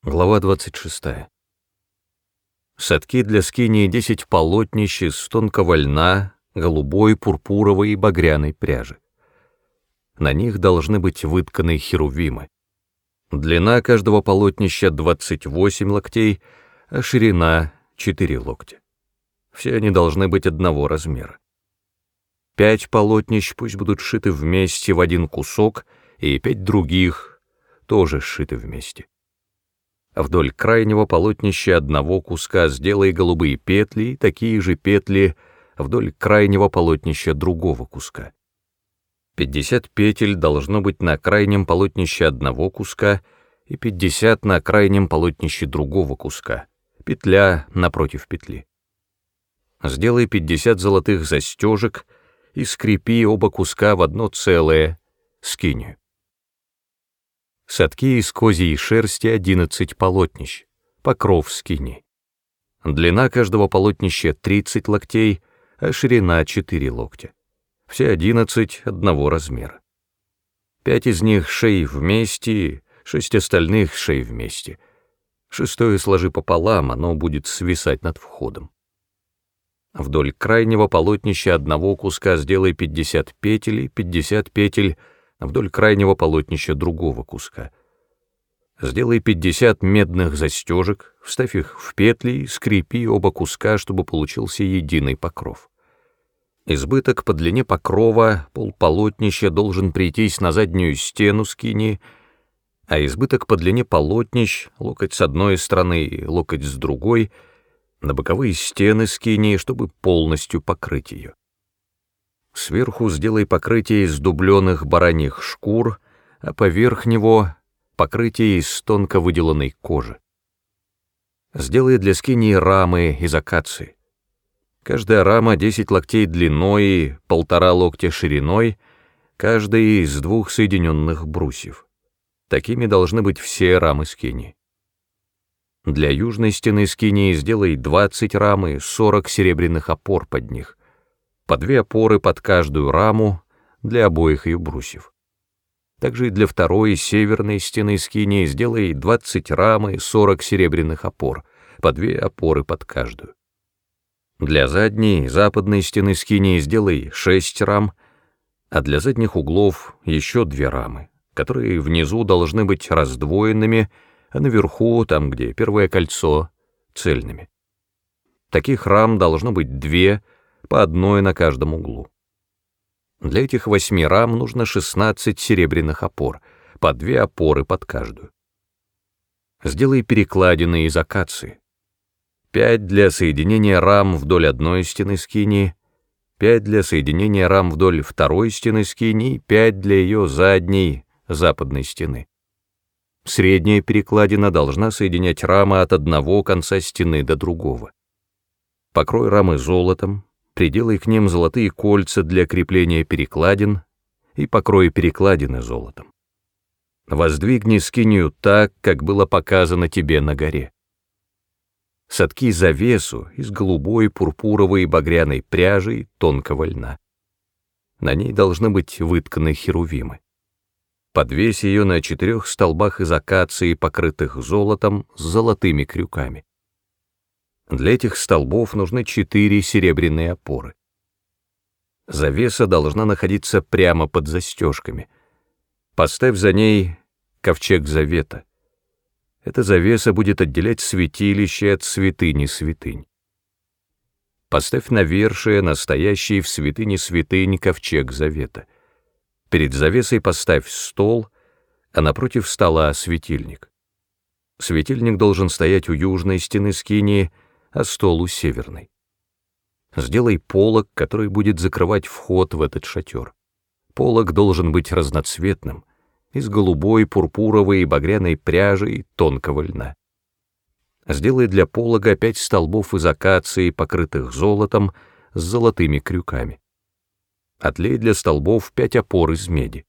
Глава 26. Садки для скинии 10 полотнищ из тонкого льна, голубой, пурпуровой и багряной пряжи. На них должны быть вытканы херувимы. Длина каждого полотнища 28 локтей, а ширина 4 локтя. Все они должны быть одного размера. 5 полотнищ пусть будут сшиты вместе в один кусок, и 5 других тоже сшиты вместе. Вдоль крайнего полотнища одного куска сделай голубые петли, и такие же петли вдоль крайнего полотнища другого куска. 50 петель должно быть на крайнем полотнище одного куска и 50 на крайнем полотнище другого куска, петля напротив петли. Сделай 50 золотых застежек и скрепи оба куска в одно целое скинию. Садки из козьей шерсти 11 полотнищ, покров скини. Длина каждого полотнища 30 локтей, а ширина 4 локтя. Все 11 одного размера. 5 из них шей вместе, 6 остальных шей вместе. 6 сложи пополам, оно будет свисать над входом. Вдоль крайнего полотнища одного куска сделай 50 петель и 50 петель вдоль крайнего полотнища другого куска. Сделай 50 медных застежек, вставь их в петли и скрепи оба куска, чтобы получился единый покров. Избыток по длине покрова полполотнища должен прийтись на заднюю стену скинии, а избыток по длине полотнищ, локоть с одной стороны и локоть с другой, на боковые стены скинии, чтобы полностью покрыть ее. Сверху сделай покрытие из дубленых бараньих шкур, а поверх него покрытие из тонко выделанной кожи. Сделай для скинии рамы из акации. Каждая рама 10 локтей длиной и 1,5 локтя шириной, каждая из 2 соединенных брусьев. Такими должны быть все рамы скинии. Для южной стены скинии сделай 20 рам и 40 серебряных опор под них, по 2 опоры под каждую раму для обоих ее брусьев. Также и для второй северной стены скинии сделай 20 рам и 40 серебряных опор, по 2 опоры под каждую. Для задней, западной стены скинии сделай 6 рам, а для задних углов еще 2 рамы, которые внизу должны быть раздвоенными, а наверху, там, где первое кольцо, цельными. Таких рам должно быть 2, по одной на каждом углу. Для этих 8 рам нужно 16 серебряных опор, по 2 опоры под каждую. Сделай перекладины из акации. 5 для соединения рам вдоль одной стены скинии, 5 для соединения рам вдоль второй стены скинии, 5 для ее задней, западной стены. Средняя перекладина должна соединять рамы от одного конца стены до другого. Покрой рамы золотом, приделай к ним золотые кольца для крепления перекладин и покрой перекладины золотом. Воздвигни скинию так, как было показано тебе на горе. Сотки завесу из голубой, пурпуровой и багряной пряжи и тонкого льна. На ней должны быть вытканы херувимы. Подвесь ее на 4 столбах из акации, покрытых золотом, с золотыми крюками. Для этих столбов нужны 4 серебряные опоры. Завеса должна находиться прямо под застежками. Поставь за ней ковчег завета. Эта завеса будет отделять святилище от святыни святынь. Поставь навершие настоящий в святыне святынь ковчег завета. Перед завесой поставь стол, а напротив стола светильник. Светильник должен стоять у южной стены скинии, а стол у северной. Сделай полог, который будет закрывать вход в этот шатер. Полог должен быть разноцветным, из голубой, пурпуровой и багряной пряжи и тонкого льна. Сделай для полога 5 столбов из акации, покрытых золотом, с золотыми крюками. Отлей для столбов 5 опор из меди.